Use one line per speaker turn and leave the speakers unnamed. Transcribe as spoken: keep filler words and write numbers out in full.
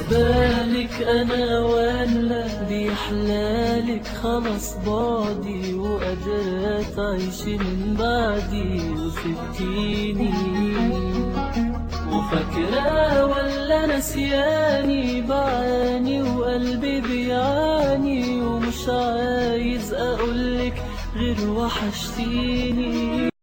بالك أنا ولا بيحلالك خلص بعدي، وقادرة تعيشي من بعدي وسبتيني، وفاكرة ولا نسياني بعاني وقلبي بيعاني، ومش عايز أقولك غير وحشتيني.